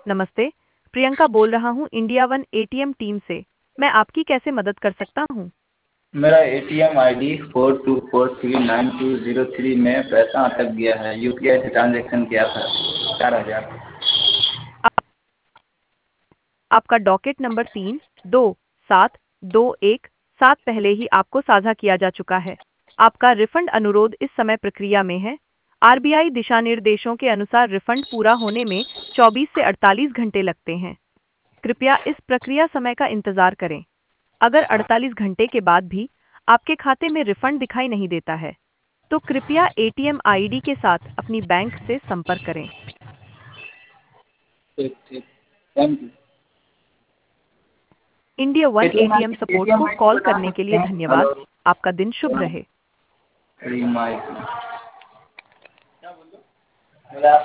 नमस्ते, प्रियंका बोल रहा हूँ इंडिया वन एटीएम टीम से। मैं आपकी कैसे मदद कर सकता हूँ? मेरा एटीएम आईडी 42439203 में पैसा अटक गया है। यूपीआई से ट्रांजैक्शन किया था 4000। आपका डॉकेट नंबर 327217 पहले ही आपको साझा किया जा चुका है। आपका रिफंड अनुरोध इस समय प्रक्रिया में है। आरबीआई दिशा निर्देशों के अनुसार रिफंड पूरा होने में 24 से 48 घंटे लगते हैं। कृपया इस प्रक्रिया समय का इंतजार करें। अगर 48 घंटे के बाद भी आपके खाते में रिफंड दिखाई नहीं देता है, तो कृपया एटीएम आईडी के साथ अपनी बैंक से संपर्क करें। ठीक ठीक, thank you. India one ATM ATM support ATM को आईडी कॉल बता करने के सकते लिए हैं? धन्यवाद। हेलो। आपका दिन शुभ रहे। रिमाइंड